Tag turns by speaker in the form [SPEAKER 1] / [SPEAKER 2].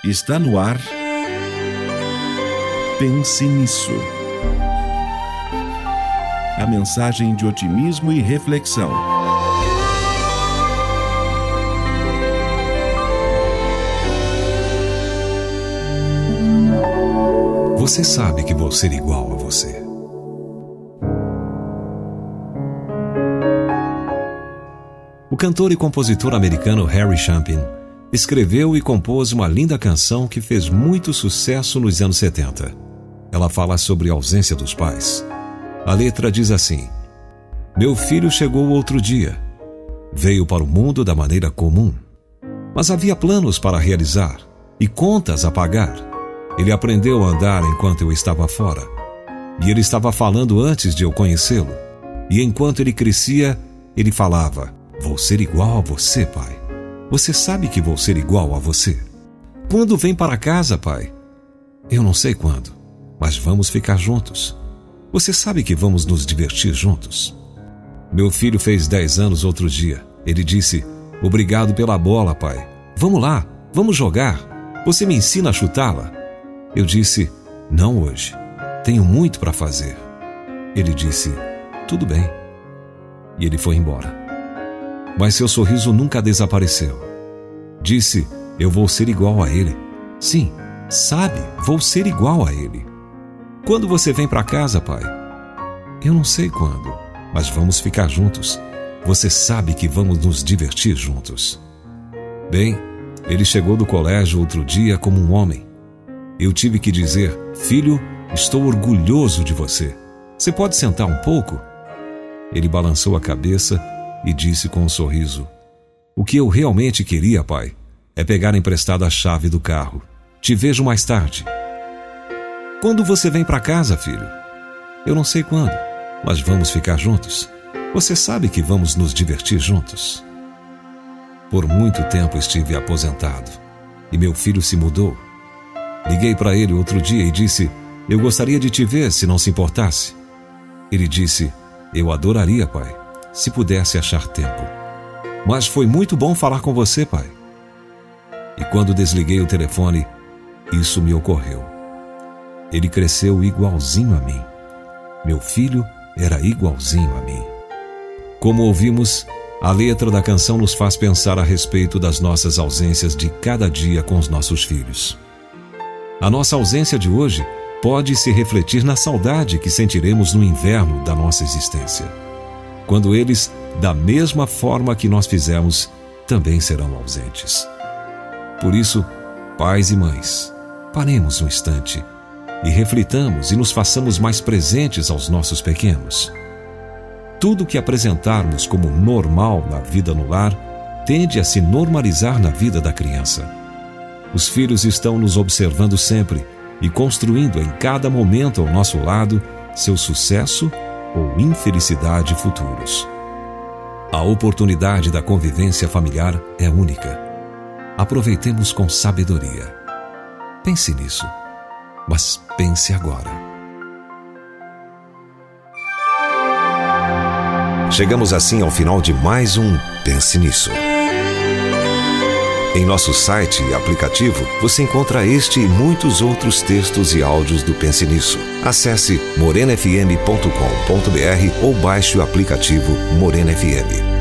[SPEAKER 1] Está no ar. Pense nisso. A mensagem de otimismo e reflexão.
[SPEAKER 2] Você sabe que vou ser igual a você. O cantor e compositor americano Harry Chapin escreveu e compôs uma linda canção que fez muito sucesso nos anos 70. Ela fala sobre a ausência dos pais. A letra diz assim: Meu filho chegou outro dia. Veio para o mundo da maneira comum. Mas havia planos para realizar e contas a pagar. Ele aprendeu a andar enquanto eu estava fora. E ele estava falando antes de eu conhecê-lo. E enquanto ele crescia, ele falava: Vou ser igual a você, pai. Você sabe que vou ser igual a você. Quando vem para casa, pai? Eu não sei quando, mas vamos ficar juntos. Você sabe que vamos nos divertir juntos. Meu filho fez 10 anos outro dia. Ele disse: Obrigado pela bola, pai. Vamos lá, vamos jogar. Você me ensina a chutá-la? Eu disse: Não hoje. Tenho muito para fazer. Ele disse: Tudo bem. E ele foi embora. Mas seu sorriso nunca desapareceu. Disse: Eu vou ser igual a ele. Sim, sabe, vou ser igual a ele. Quando você vem para casa, pai? Eu não sei quando, mas vamos ficar juntos. Você sabe que vamos nos divertir juntos. Bem, ele chegou do colégio outro dia como um homem. Eu tive que dizer: Filho, estou orgulhoso de você. Você pode sentar um pouco? Ele balançou a cabeça e disse com um sorriso: O que eu realmente queria, pai, é pegar emprestada a chave do carro. Te vejo mais tarde. Quando você vem para casa, filho? Eu não sei quando, mas vamos ficar juntos. Você sabe que vamos nos divertir juntos. Por muito tempo estive aposentado e meu filho se mudou. Liguei para ele outro dia e disse: Eu gostaria de te ver se não se importasse. Ele disse: Eu adoraria, pai, se pudesse achar tempo. Mas foi muito bom falar com você, pai. E quando desliguei o telefone, isso me ocorreu. Ele cresceu igualzinho a mim. Meu filho era igualzinho a mim. Como ouvimos, a letra da canção nos faz pensar a respeito das nossas ausências de cada dia com os nossos filhos. A nossa ausência de hoje pode se refletir na saudade que sentiremos no inverno da nossa existência, quando eles, da mesma forma que nós fizemos, também serão ausentes. Por isso, pais e mães, paremos um instante e reflitamos e nos façamos mais presentes aos nossos pequenos. Tudo que apresentarmos como normal na vida no lar tende a se normalizar na vida da criança. Os filhos estão nos observando sempre e construindo em cada momento ao nosso lado seu sucesso ou infelicidade futuros. A oportunidade da convivência familiar é única. Aproveitemos com sabedoria. Pense nisso, mas pense agora. Chegamos assim ao final de mais um Pense Nisso. Em nosso site e aplicativo, você encontra este e muitos outros textos e áudios do Pense Nisso. Acesse morenafm.com.br ou baixe o aplicativo Morena FM.